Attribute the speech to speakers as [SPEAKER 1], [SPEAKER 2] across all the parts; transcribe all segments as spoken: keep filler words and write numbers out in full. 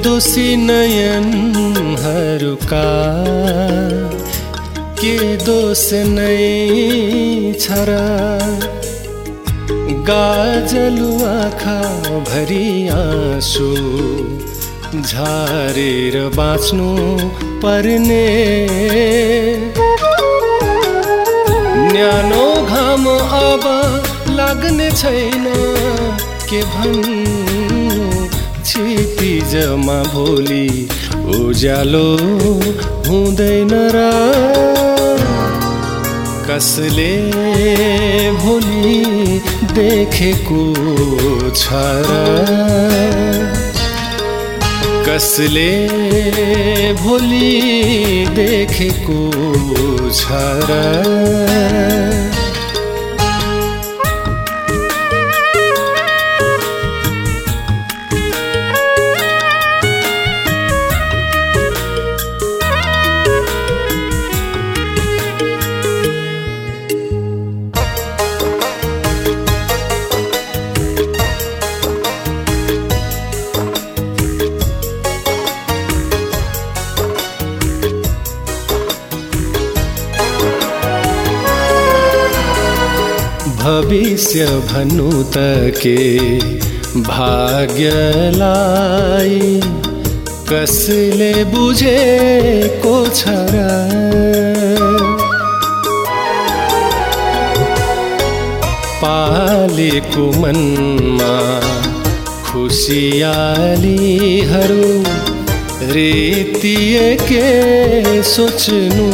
[SPEAKER 1] निर्दोषी नयनहरूका के दोष नै छ र गाजलु आँखा भरि आँसु झारेर बाँच्नु पर्ने न्यानो घाम अब लाग्ने छैन के भन्नु क्षितिजमा भोलि उज्यालो हुँदैन र कसले भोलि देखेको छ र कसले भोलि देखेको छ र भविष्य भन्नु त के भाग्यलाई कसले बुझेको छ र पालेको मनमा खुसियालीहरू रेतिए के सोच्नु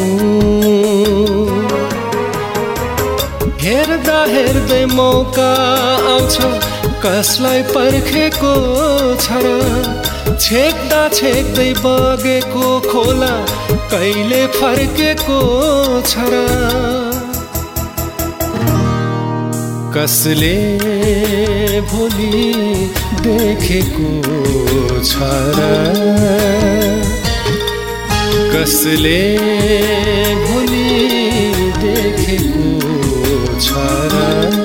[SPEAKER 1] हेर्दा हेर्दै मौका आउँछ कसलाई पर्खेको छ र छेक्दा छेक्दै बगेको खोला कहिले फर्केको छ र कसले भोलि देखेको छ र कसले भोलि देखेको छ र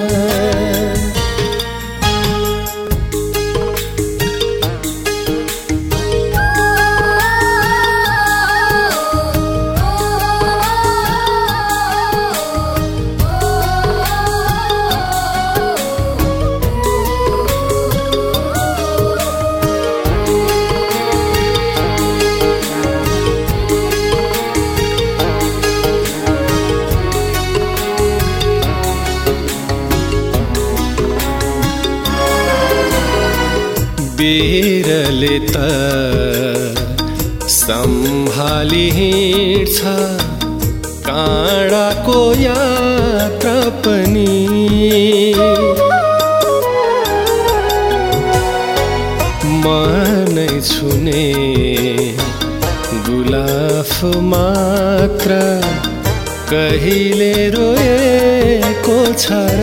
[SPEAKER 1] बेरले त सम्हाली हिँड्छ काँडाको यात्रा पनि मनै छुने गुलाफ मात्र कहिले रोएको छ र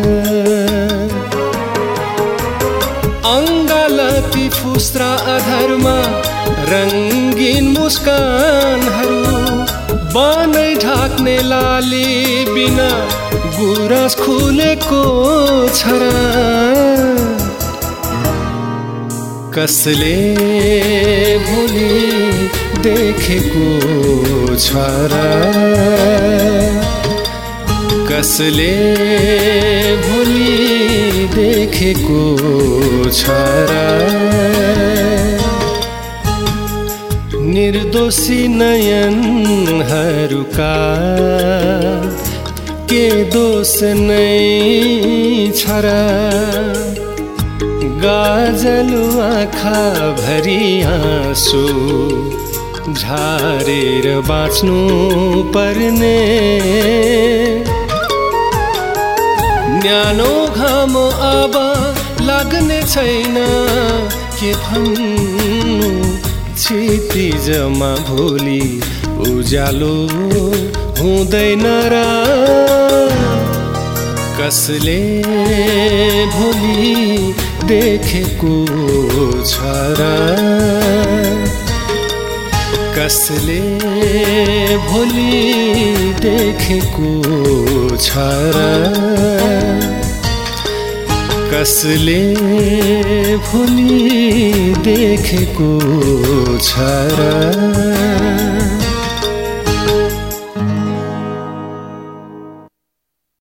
[SPEAKER 1] अंगालती फुस्रा अधरमा रंगीन मुस्कानहरू बानै ढाक्ने लाली बिना गुराँस खुलेको छ र कसले भोलि देखेको छ र कसले भोलि देखेको छ र निर्दोषी नयनहरूका के दोष नै छ र गाजलु आँखा भरि आँसु झारेर बाँच्नु पर्ने न्यानो घाम अब लाग्ने छैन के भन्नु क्षितिजमा भोलि उज्यालो हुँदैन र कसले भोलि देखेको छ र कसले भोलि देखेको छ र कसले भोलि देखेको छ र